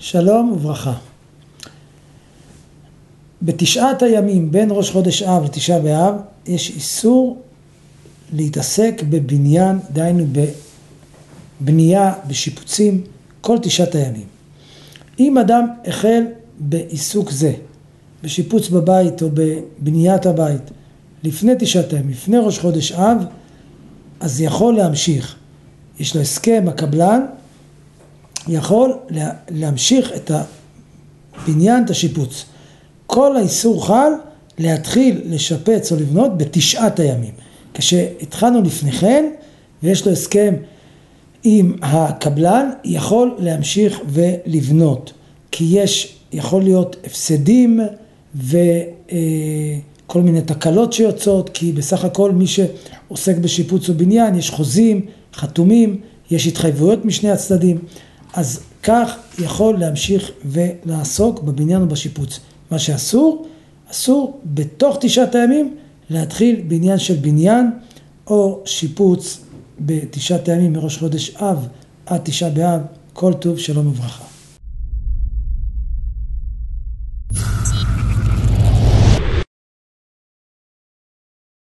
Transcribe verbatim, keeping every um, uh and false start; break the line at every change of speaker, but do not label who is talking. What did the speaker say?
שלום וברכה. בתשעת הימים בין ראש חודש אב לתשעה באב יש איסור להתעסק בבניין, דהיינו בבנייה, בשיפוצים, כל תשעת הימים. אם אדם החל בעיסוק זה, בשיפוץ בבית או בבניית הבית, לפני תשעת הימים, לפני ראש חודש אב, אז יכול להמשיך. יש לו הסכם, הקבלן יכול להמשיך את הבניין, את השיפוץ. כל האיסור חל להתחיל לשפץ או לבנות בתשעת הימים. כשהתחלנו לפני כן, ויש לו הסכם עם הקבלן, יכול להמשיך ולבנות. כי יש, יכול להיות הפסדים וכל מיני תקלות שיוצאות, כי בסך הכל מי שעוסק בשיפוץ ובניין, יש חוזים, חתומים, יש התחייבויות משני הצדדים. אז כך יכול להמשיך ולעסוק בבניין ובשיפוץ. מה שאסור, אסור בתוך תשעת הימים להתחיל בעניין של בניין או שיפוץ בתשעת הימים מראש חודש אב עד תשעה באב. כל טוב, שלום וברכה.